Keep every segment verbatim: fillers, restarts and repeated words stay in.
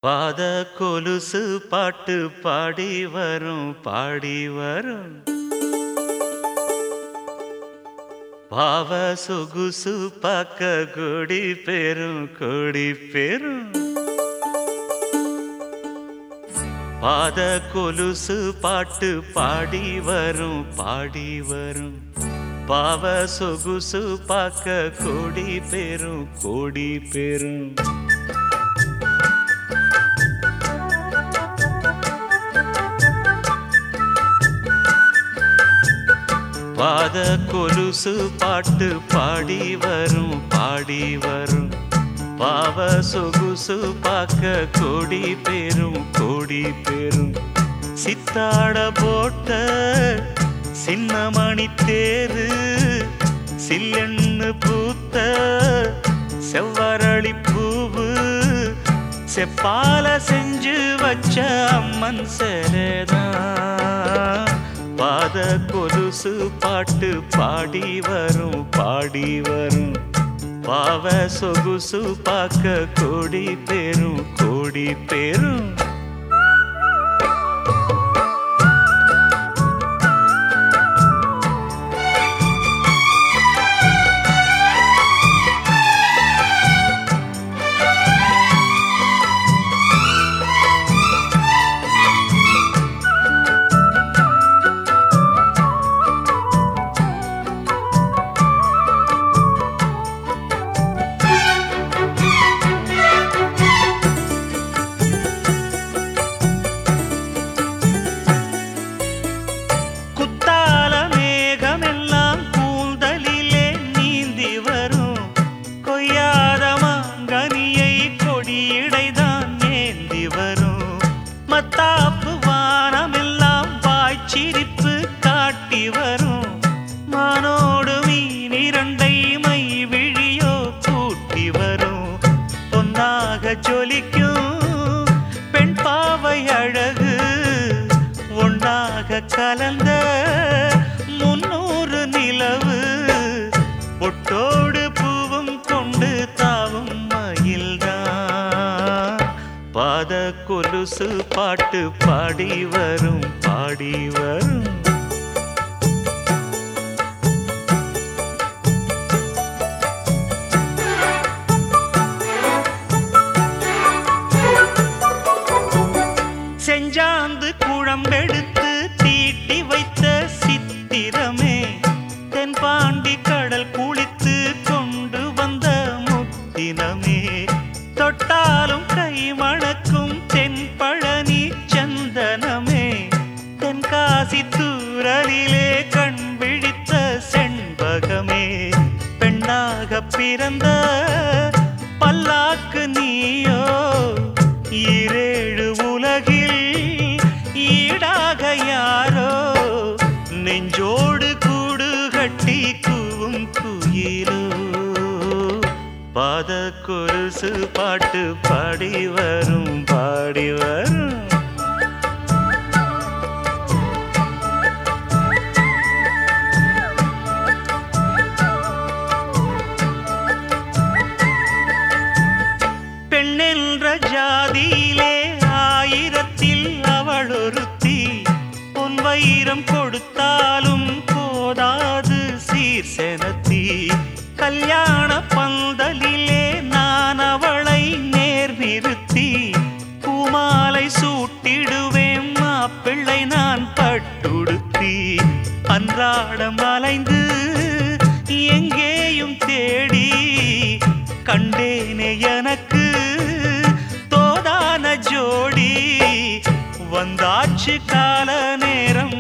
பாத கொலுசு பாட்டு பாடி வரும் பாடி வரும் பாவ சொகுசு பாக்க கொடி பெரும் கொடி பெரும் பாத கொலுசு பாட்டு பாடி வரும் பாடி வரும் பாவ சொகுசு பாக்க கொடி பெரும் கொடி பெரும் பாத கொலுசு பாட்டு பாடி வரும் பாடி வரும் பாவ சொகுசு பாக்க கொடி பெரும் கொடி பெரும் சித்தாட போட்ட சின்னமணி தேரு சில்லெண்ணு பூத்த செவ்வரளி பூவு செப்பால செஞ்சு வச்ச அம்மன் சேலைதான் பாத கொலுசு பாட்டு பாடி வரும் பாடி வரும் பாவ சொகுசு பாக்க கொடி பெரும் கொடி பெரும் மத்தாப்பு வானமெல்லாம் வாய்ச்சிரிப்பு காட்டி வரும் மானோடு மீன் இரண்டை மை விழியோ கூட்டி வரும் பொன்னாக ஜொலிக்கும் பெண் பாவை அழகு ஒன்றாக கலந்த முன்னூறு நிலவு பொட்டோடு பூவும் கொண்டு தாவும் மயில்தான் பாத கொலுசு பாட்டு பாடி வரும் பாடி வரும் செஞ்சாந்து குழம்பெடுத்து தீட்டி வைத்த சித்திரமே தென்பாண்டி கடல் குளித்து கொண்டு வந்த முத்தினமே தொட்டாலும் கை மணக்கும் தென்பழனி சந்தனமே தென்காசி தூரலிலே கண் விழித்த செண்பகமே பெண்ணாக பிறந்த பல்லாக்கு நீயோ ஈரேழு உலகில் ஈடாக யாரோ நெஞ்சோடு கூடு கட்டி கூவும் குயிலோ பாத கொலுசு பாட்டு பாடி வரும் பாடி வரும் பெண்ணென்ற ஜாதியிலே ஆயிரத்தில் அவள் ஒருத்தி பொன் வைரம் கொடுத்தாலும் போதாது சீர் செனத்தி கல்யாண பந்தலிலே நான் அவளை நேர் நிறுத்தி பூமாலை சூட்டிடுவேன் மாப்பிள்ளை நான் பட்டுடுத்தி அன்றாடம் அலைந்து எங்கேயும் தேடி கண்டேனே எனக்கு தோதான ஜோடி வந்தாச்சு கால நேரம்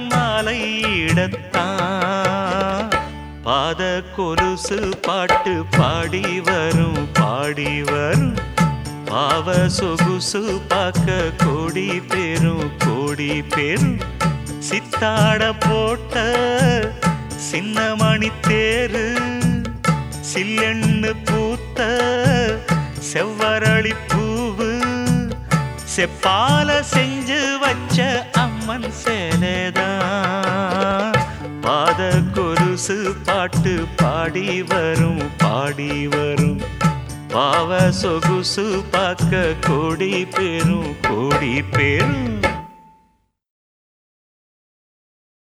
மாலையிடத்தான் பாத கொலுசு பாட்டு பாடி வரும் பாடி வரும் பாவ சொகுசு பாக்க கொடி பெரும் கொடி பெரும் சித்தாட போட்ட சின்னமணி தேரு சில்லெண்ணு பூத்த செவ்வரளி பூவு செப்பால செஞ்சு வச்ச அம்மன் சேலைதான் பாத கொலுசு பாட்டு பாடி வரும் பாடி வரும் பாவ சொகுசு பார்க்க கோடி பேரும் கோடி பேரும்